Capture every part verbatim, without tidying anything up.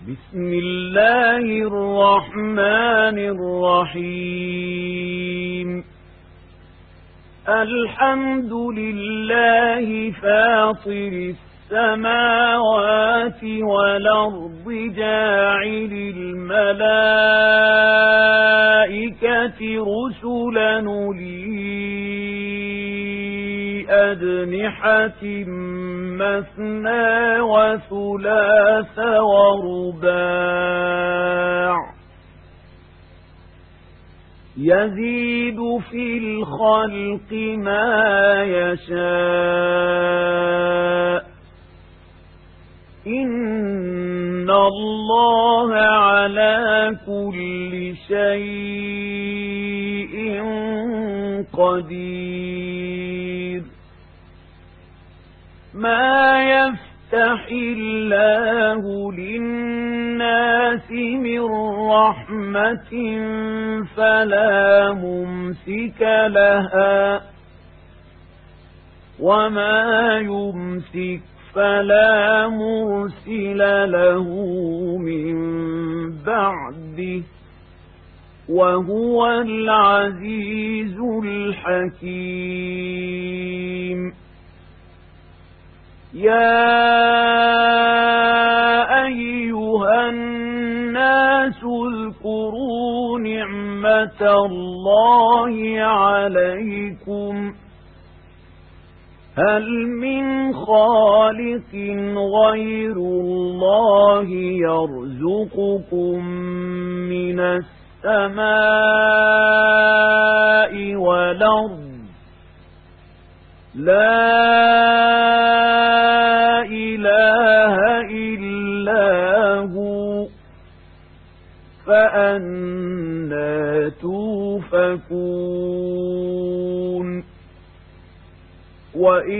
بسم الله الرحمن الرحيم. الحمد لله فاطر السماوات والأرض جاعل الملائكة رسلا أولي أجنحة مثنى وثلاث ورباع يزيد في الخلق ما يشاء إن الله على كل شيء قدير. ما يفتح الله للناس من رحمة فلا ممسك لها وما يمسك فلا مرسل له من بعده وهو العزيز الحكيم. يا أيها الناس اذكروا نعمة الله عليكم هل من خالق غير الله يرزقكم من السماء والأرض لا إله إلا هو فأنى توفكون. وإن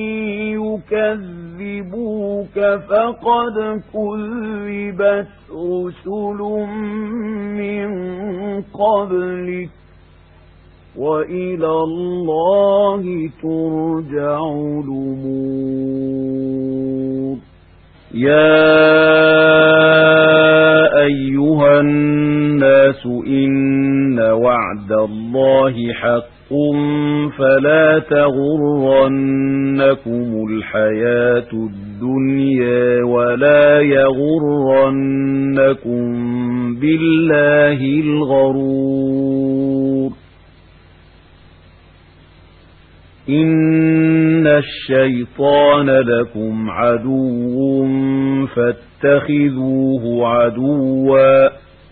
يكذبوك فقد كذبت رسل من قبلك وإلى الله ترجع الأمور. يا أيها الناس إن وعد الله حق فلا تغرنكم الحياة الدنيا ولا يغرنكم بالله الغرور. إن الشيطان لكم عدو فاتخذوه عدوا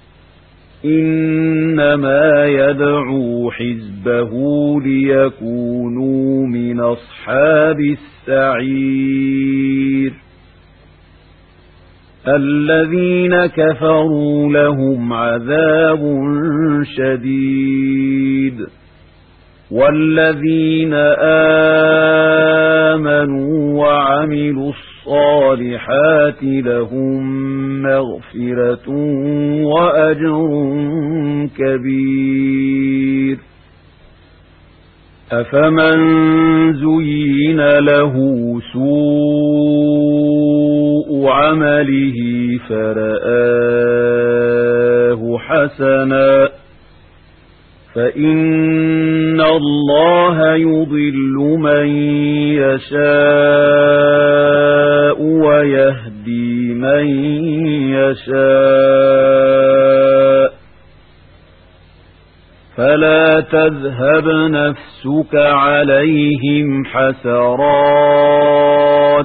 إنما يدعو حزبه ليكونوا من أصحاب السعير. الذين كفروا لهم عذاب شديد والذين آمنوا وعملوا الصالحات لهم مغفرة وأجر كبير. أفمن زين له سوء عمله فرآه حسنا فإن الله يضل من يشاء ويهدي من يشاء فلا تذهب نفسك عليهم حسرات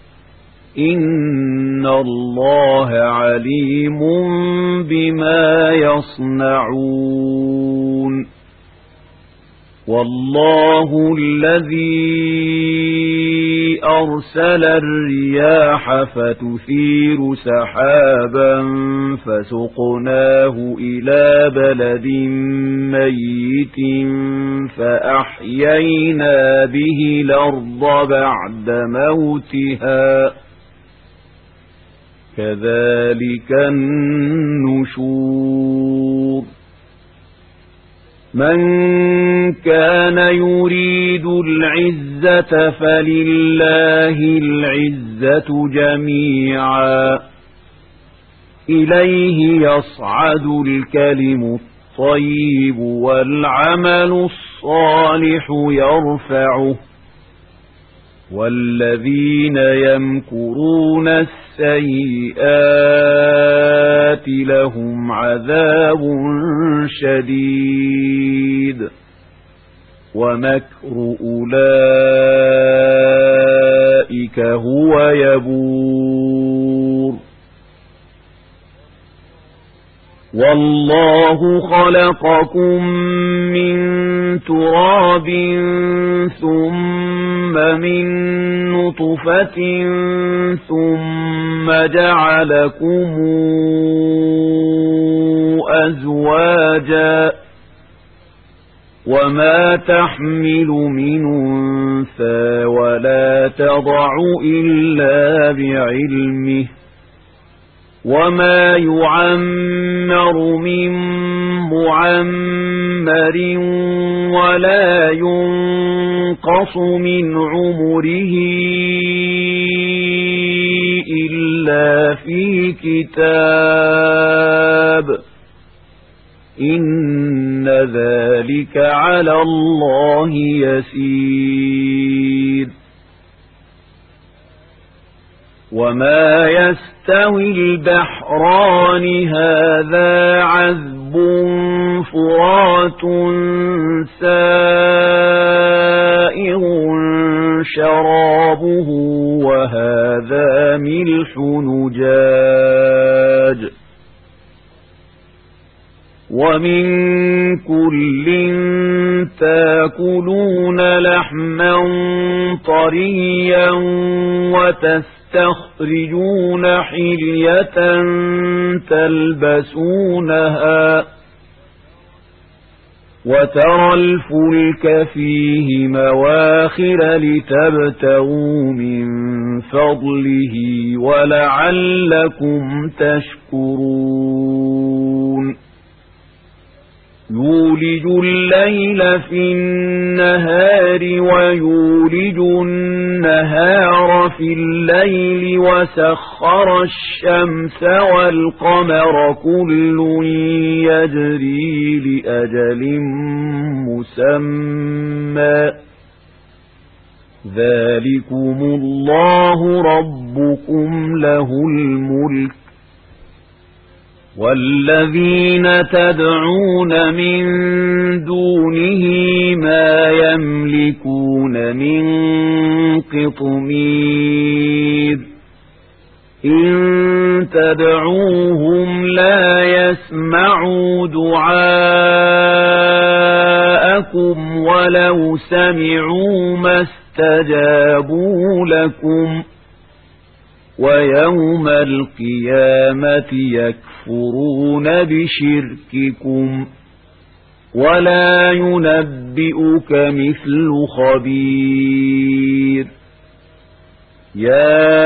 إن الله عليم بما يصنعون. والله الذي أرسل الرياح فتثير سحابا فسقناه إلى بلد ميت فأحيينا به الأرض بعد موتها كذلك النشور. من كان يريد العزة فلله العزة جميعا إليه يصعد الكلم الطيب والعمل الصالح يرفعه والذين يمكرون السيئات لهم عذاب شديد ومكر أولئك هو يبور والله خلقكم من تراب ثم من نطفة ثم جعلكم أزواجا وما تحمل من أنثى ولا تضع إلا بعلمه وما يعمر من معمر ولا ينقص من عمره إلا في كتاب إن ذلك على الله يسير وما يستوي البحران هذا عذب فرات سائغ شرابه وهذا ملح نجاج ومن كل تاكلون لحما طريا وتستخرجون حلية تلبسونها وترى الفلك فيه مواخر لتبتغوا من فضله ولعلكم تشكرون يولج الليل في النهار ويولج النهار في الليل وسخر الشمس والقمر كل يجري لأجل مسمى ذلكم الله ربكم له الملك والذين تدعون من دونه ما يملكون من قطمير إن تدعوهم لا يسمعوا دعاءكم ولو سمعوا ما استجابوا لكم ويوم القيامة يكفرون بشرككم ولا ينبئك مثل خبير يا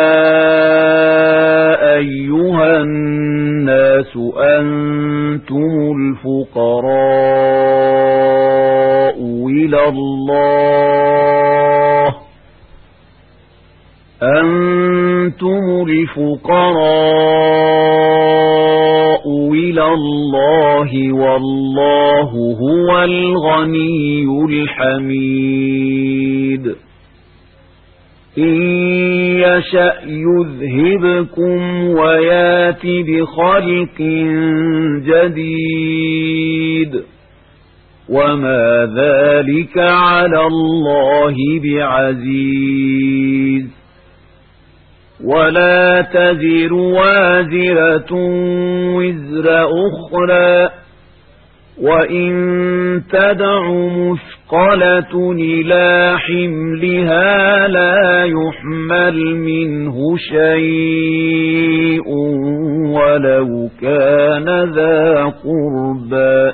أيها الناس أنتم الفقراء إلى الله أنتم الفقراء إلى الله والله هو الغني الحميد إن يشأ يذهبكم ويات بخلق جديد وما ذلك على الله بعزيز ولا تزر وازرة وزر أخرى وإن تدع مثقلة إلى حملها لا يحمل منه شيء ولو كان ذا قربى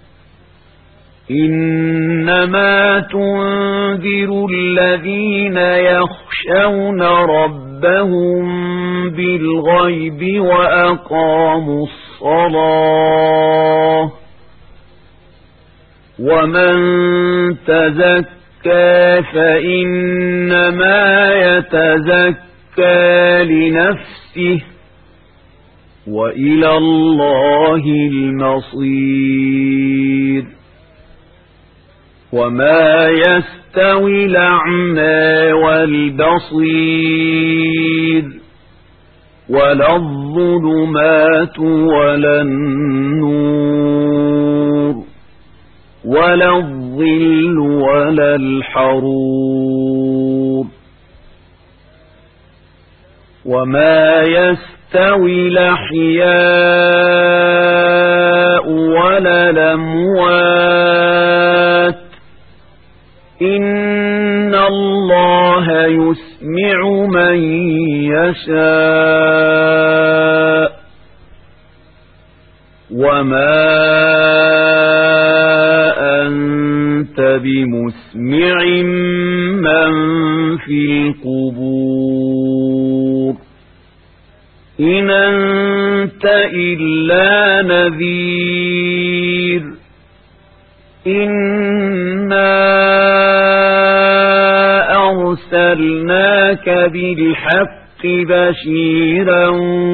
إنما تنذر الذين يخشون ربهم بالغيب وأقاموا الصلاة ومن تزكى فإنما يتزكى لنفسه وإلى الله المصير. وما يستوي الأعمى والبصير ولا الظلمات ولا النور ولا الظل ولا الحرور. وما يستوي الأحياء ولا الأموات إن الله يسمع من يشاء وما أنت بمسمع من في القبور إن أنت إلا نذير إنا أرسلناك بالحق بشيرا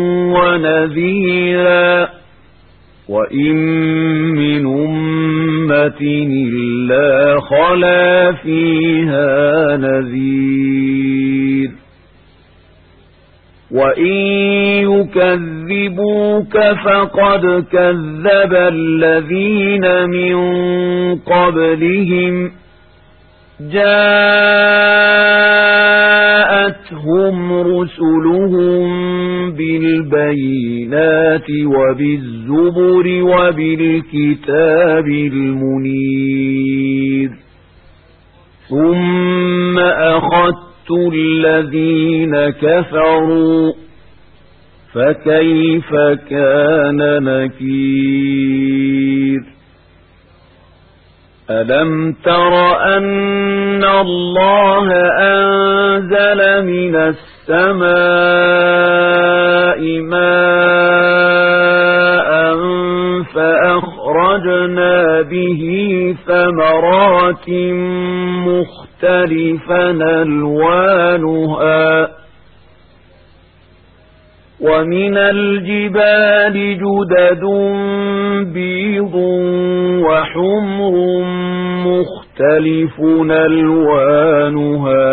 ونذيرا وإن من أمة إلا خلا فيها نذير وإن يكذبوك فقد كذب الذين من قبلهم جاءتهم رسلهم بالبينات وبالزبر وبالكتاب المنير ثم أخذت الذين كفروا فكيف كان نكير. ألم تر أن الله أنزل من السماء ماء فأخرجنا به ثمرات مختلفا ألوانها ومن الجبال جدد بيض وحمر مختلف ألوانها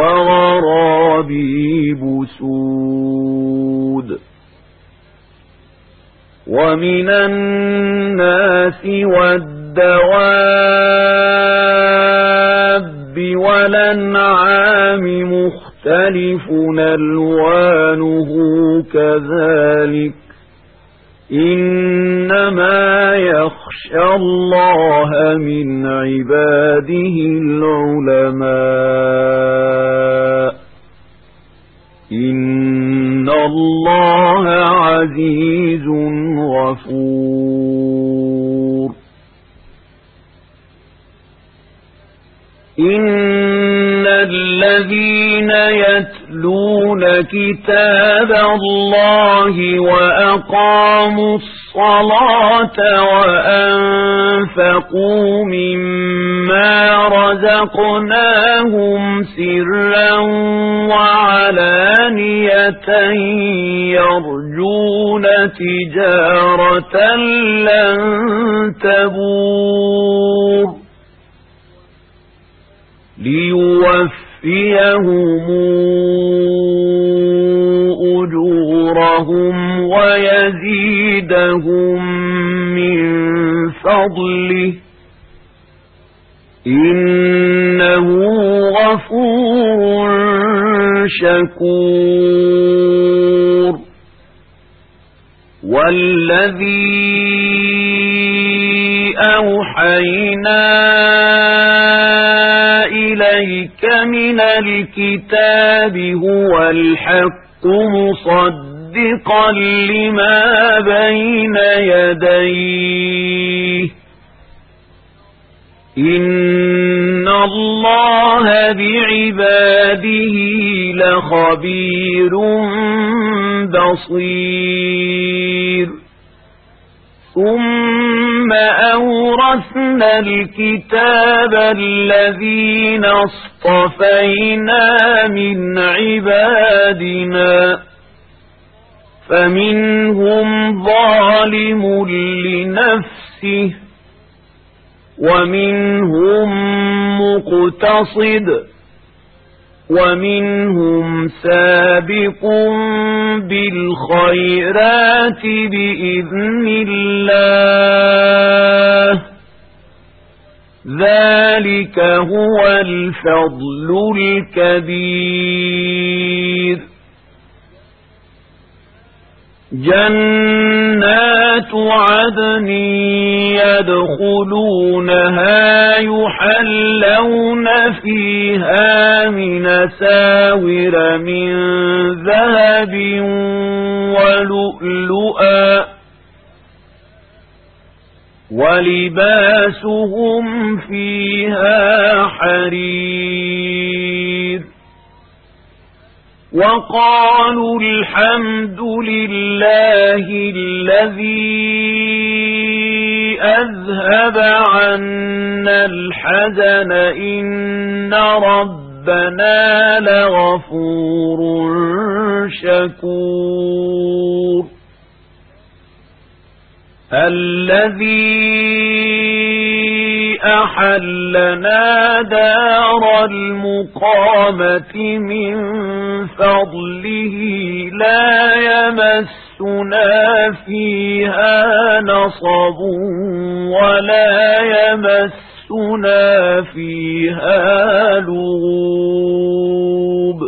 وغرابيب سود ومن الناس والدواب والأنعام مختلف ألوانه كذلك إنما يخشى الله من عباده العلماء إن الله عزيز غفور. إن الذين يتلون كتاب الله وأقاموا الصلاة وأنفقوا مما رزقناهم سرا وعلانية يرجون تجارة لن تبور ليوفيهم أجورهم ويزيدهم من فضله إنه غفور شكور. والذي أوحينا إليك من الكتاب هو الحق مصدقا لما بين يديه إن الله بعباده لخبير بصير. ثم أورثنا الكتاب الذين اصطفينا من عبادنا فمنهم ظالم لنفسه ومنهم مقتصد ومنهم سابق بالخيرات بإذن الله ذلك هو الفضل الكبير. جنات عدن يدخلونها يحلون فيها من ساور من ذهب ولؤلؤا ولباسهم فيها حرير. وقالوا الحمد لله الذي أذهب عنا الحزن إن ربنا لغفور شكور. الذي أحلنا دار المقامة من فضله لا يمسنا فيها نصب ولا يمسنا فيها لغوب.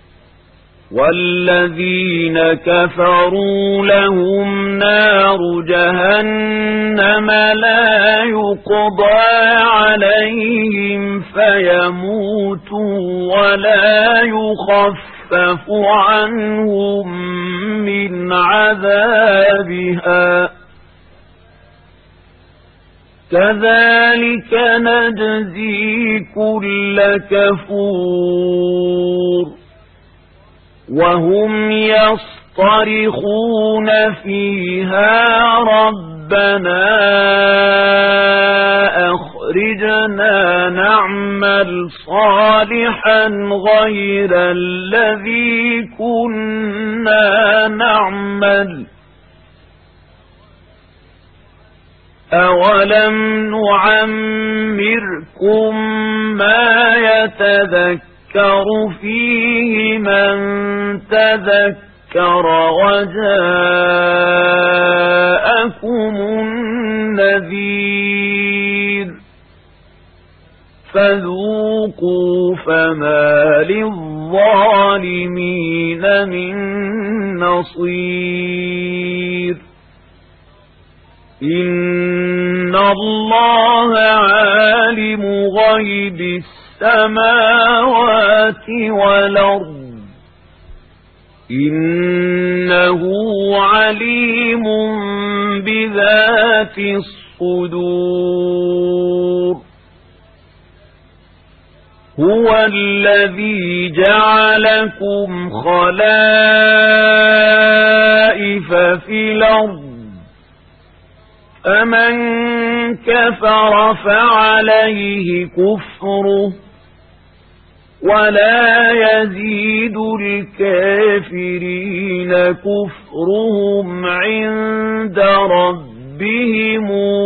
والذين كفروا لهم نار جهنم لا يقضى عليهم فيموتوا ولا يخفف عنهم من عذابها كذلك نجزي كل كفور. وهم يصطرخون فيها ربنا أخرجنا نعمل صالحا غير الذي كنا نعمل أولم نعمركم ما يتذكر يذكر فيه من تذكر وجاءكم النذير فذوقوا فما للظالمين من نصير. إن الله عالم غيب السماوات والأرض إنه عليم بذات الصدور. هو الذي جعلكم خلائف في الأرض فمن كفر فعليه كفره ولا يزيد الكافرين كفرهم عند ربهم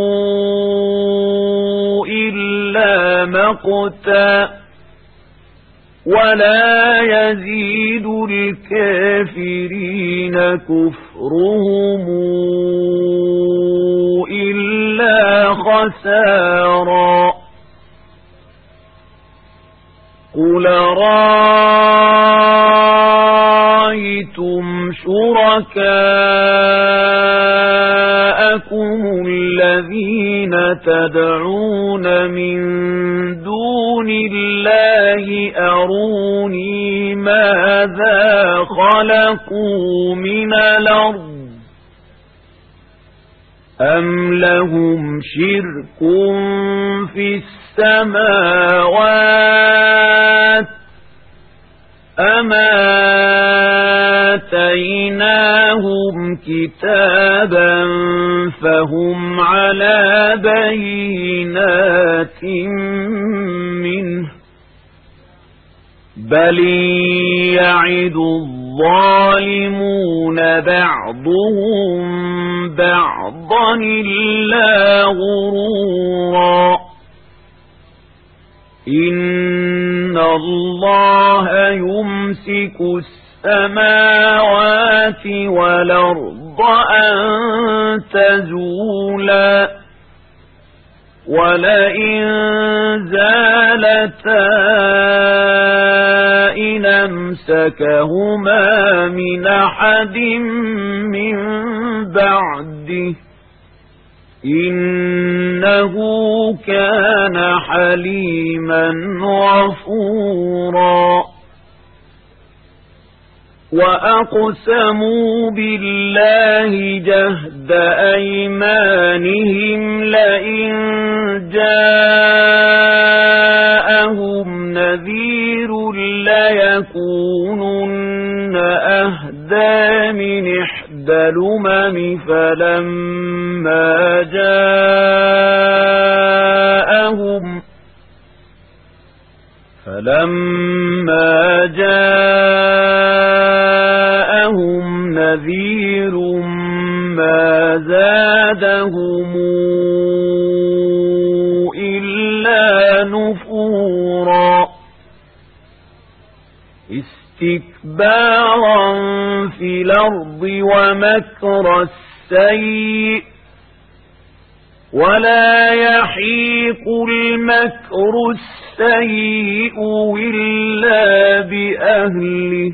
إلا مقتا ولا يزيد الكافرين كفرهم إلا خسارا. قل رأيتم شركاءكم الذين تدعون من دون الله أروني ماذا خلقوا من الأرض أم لهم شرك في السماوات أم آتيناهم كتابا فهم على بينات منه بل يعد الظالمون بعضهم بعضا إلا غرورا إن الله يمسك السماوات والأرض أن تزولا ولئن زالتا إن أمسكهما من أحد من بعده إنه كان حليما غفورا وأقسموا بالله جهد أيمانهم لئن جاءهم نذير ليكونن أهدى من إحدى الأمم فلما جاءهم فلما جاءهم نذير ما زادهم إلا نفورا استكبارا في الأرض ومكر السيء ولا يحيق المكر السيء إلا بأهله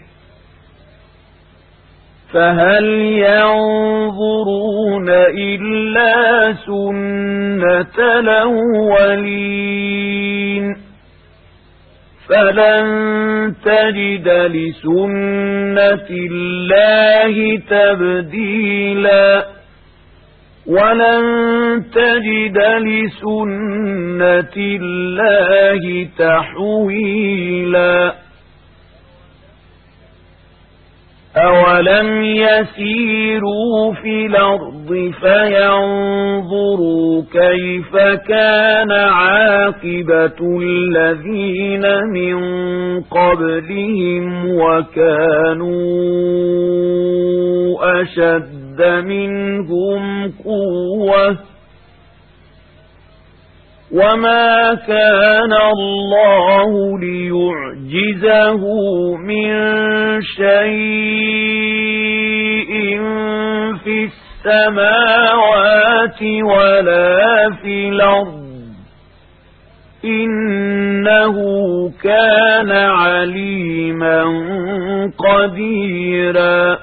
فهل ينظرون إلا سنة الأولين فلن تجد لسنة الله تبديلا ولن تجد لسنة الله تحويلا أولم يسيروا في الأرض فينظروا كيف كان عاقبة الذين من قبلهم وكانوا أشد منهم قوة وما كان الله ليعجزه من شيء في السماوات ولا في الأرض إنه كان عليما قديرا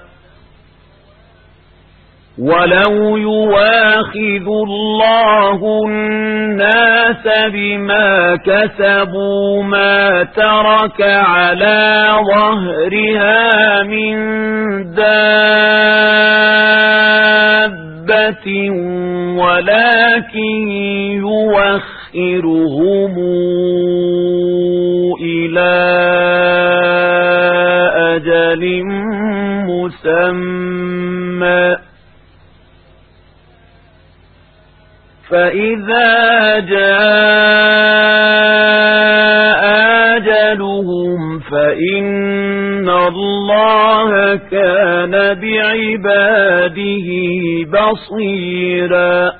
ولو يواخذ الله الناس بما كسبوا ما ترك على ظهرها من دابة ولكن يوخرهم إلى أجل مسمى فإذا جاء أجلهم فإن الله كان بعباده بصيرا